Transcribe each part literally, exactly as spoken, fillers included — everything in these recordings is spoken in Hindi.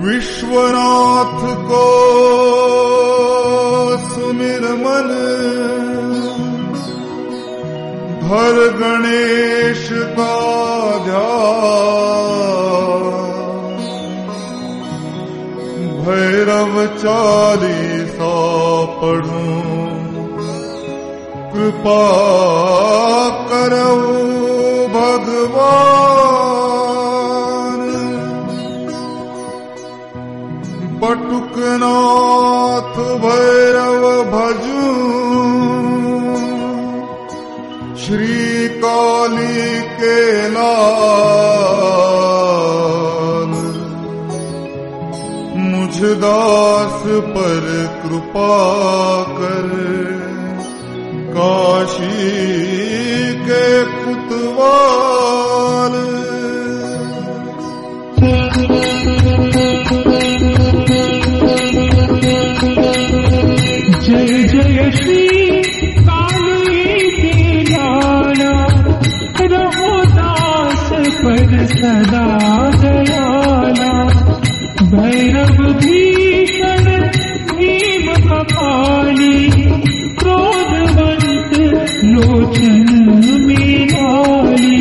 विश्वनाथ को सुमिर मन, धर गणेश का ध्यान। भैरव चालीसा पढ़ूं, कृपा करो भगवान। बटुकनाथ भैरव भजूं, श्री काली के लाल। मुझ दास पर कृपा कर, काशी के कुतवाल। जय जय श्री काली के लाला, रहो दास पर सदा दयाला। भैरव भीषण भीम कपाली, क्रोधवंत लोचन में लाली।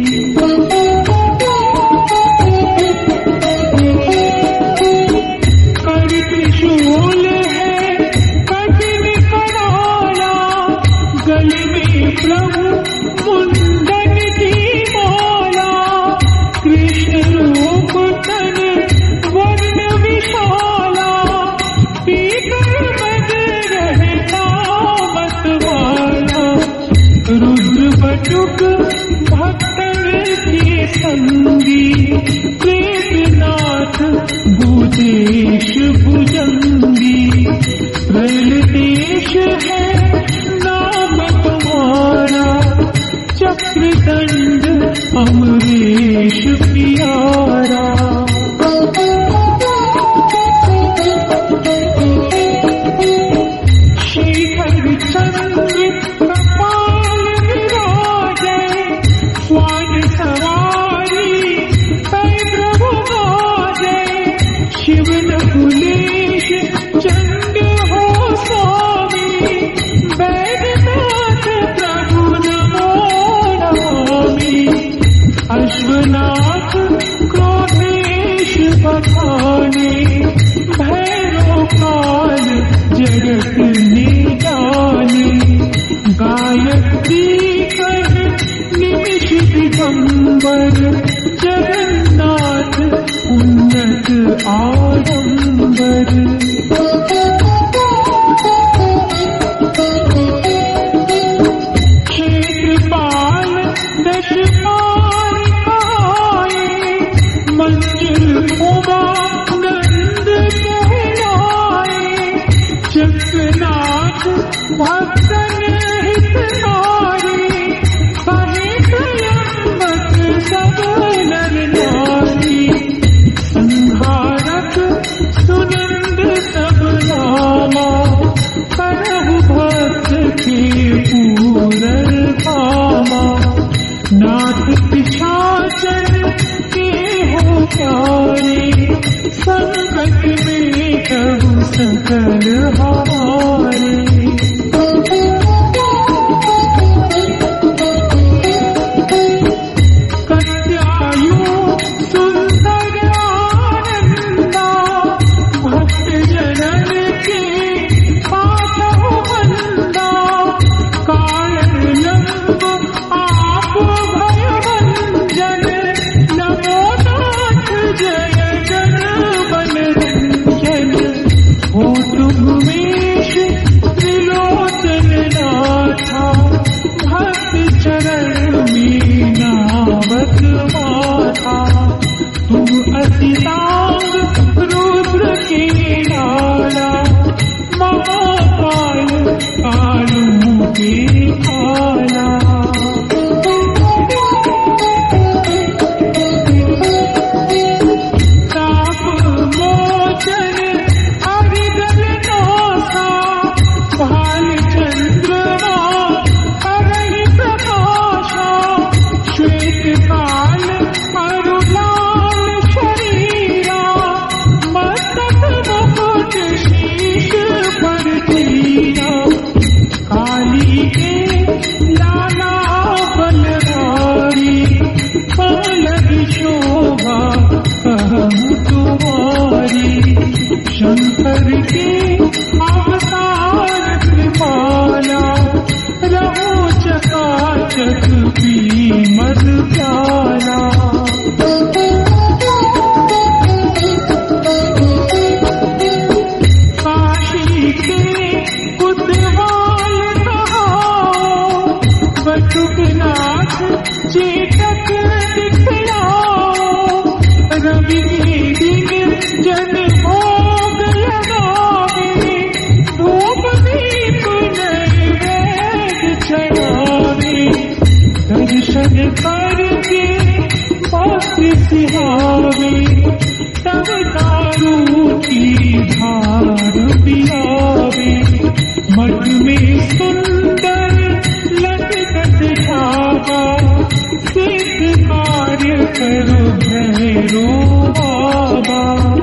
कर त्रिशूल है कठिन कराला, गले में प्रभु मुंडन की माला। कृष्ण रूप तन वर्ण विशाला, पीकर मद रहता मतवाला। रुद्र बटुक भक्तन के संगी, प्रेतनाथ भूतेश भुजंगी। त्रैलदेश है नाम तुम्हारा, चक्रदंड अमरेश प्यारा। शेखर चंद्र कपाल विराजे, स्वान सवारी पै प्रभु गाजे। शिव नकुलेश चंड हो स्वामी, वैद्यनाथ प्रभु नमो नमामि। अश्वनाथ क्रोधेश बखाने, भैरव काल जगत निदाने। गायत्री कर निमिष दिगंबर, जगन्नाथ उन्नत आडंबर। क्षेत्रपाल दशपाल आए, मंजिल उमा नंद कहलाए। चक्रनाथ भक्तन हितकारी, कहे त्र्यंबक सब नर नारी। संहारक सुनंद सब नामा, करहु भक्त के पूरन कामा। नाथ पिशाचन के हो प्यारे, संकट में कहु सकल हारे। कत्यायु सुंदर आनंदा, भक्त जनन के पाथो बंदा। कारण लंब आप भयभंजन, नमो नाथ जय जन बन रंजन। हो तुम में सिहावे, तब दारू की धार पियावे। मठ में सुंदर लटकत धागा, सिद्ध कार्य करो भैरो बाबा।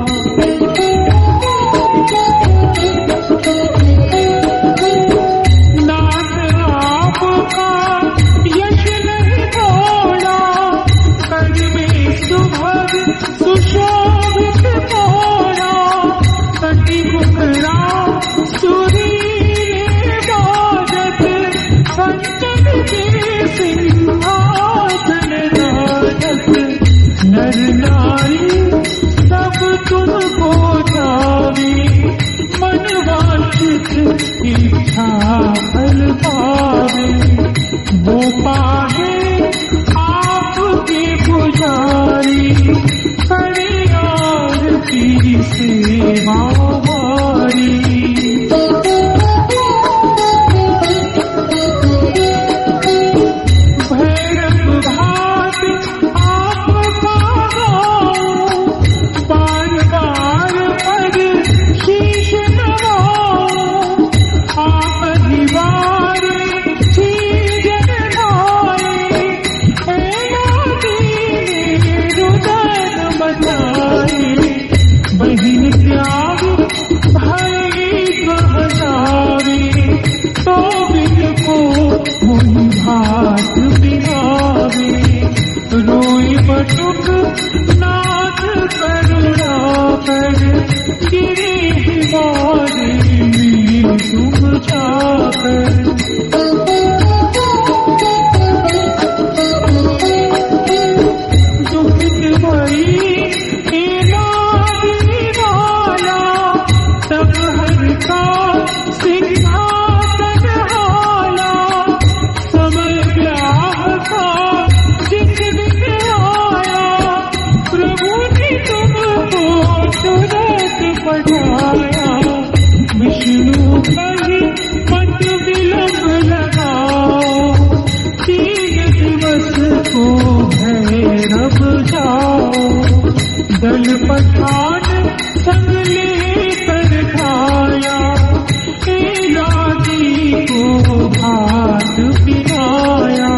नाथ आपका यश नहीं थोड़ा, कर में सुभग सुशोभित थोड़ा। कटी मुखरा सुरीले बाजत, संतन के सिंहासन राजत। नर नारी सब तुमको जावे, मन वांछित इच्छा फल पावे। वो पावे आपके पुजारी, करे आरती सेवा हमारी। भैरव भात आपका गाऊं, बार बार पद शीश नवाऊं। आप ही बारे चीजन ढाए, रुदन बचाए। बहिन त्याग भाई कहलावे, तो बिन को मुनि भात बिनावे। रोई बटुक नाथ करुणा कर, गिरे हिमारे में तुम जाकर। दुखित भई हे नारी वाला, तब हर का सिंहासन हाला। समय ब्याह का जिस दिन आया, प्रभु ने तुमको तुरंत पठाया। विष्णु कही मत विलंब लगाओ, तीन दिवस को भैरव जाओ। दल पठान संग लेकर खाया, इलाजी को भात पिलाया।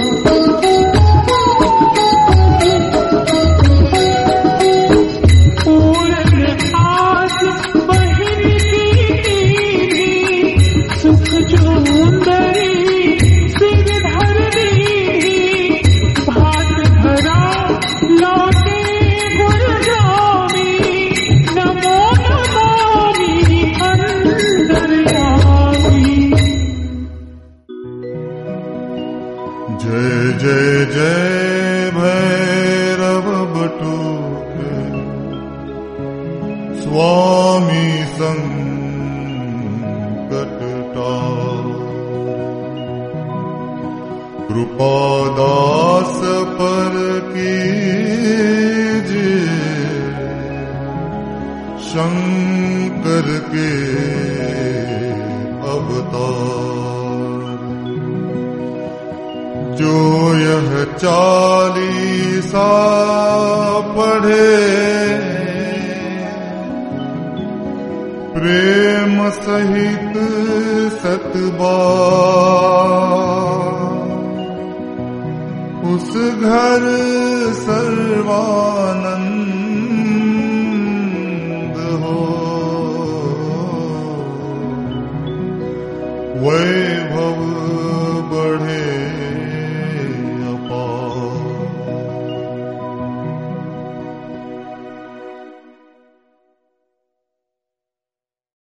पूरन आस बहिन की दीदी, सुख चुंदरी सिर धर दी। भात भरा लौटे गुरगामी, नमो नमामि अंतर्यामी। जय जय जय भैरव बटुके, स्वामी संकट टार। कृपादास पर कीजिए, शंकर के अवतार। जो यह चालीसा पढ़े, प्रेम सहित सतबार, उस घर सर्वा